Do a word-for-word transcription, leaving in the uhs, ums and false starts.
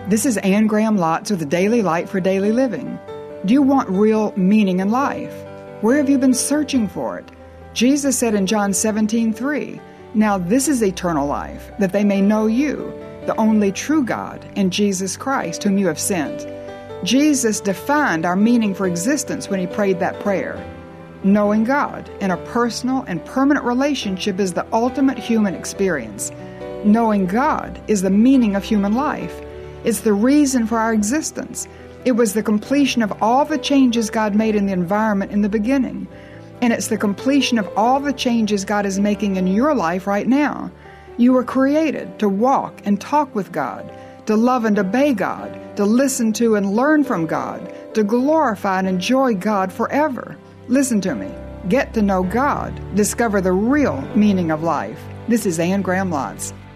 This is Anne Graham Lotz with the Daily Light for Daily Living. Do you want real meaning in life? Where have you been searching for it? Jesus said in John seventeen three, "Now this is eternal life, that they may know you, the only true God, and Jesus Christ, whom you have sent." Jesus defined our meaning for existence when he prayed that prayer. Knowing God in a personal and permanent relationship is the ultimate human experience. Knowing God is the meaning of human life. It's the reason for our existence. It was the completion of all the changes God made in the environment in the beginning. And it's the completion of all the changes God is making in your life right now. You were created to walk and talk with God, to love and obey God, to listen to and learn from God, to glorify and enjoy God forever. Listen to me. Get to know God. Discover the real meaning of life. This is Anne Graham Lotz.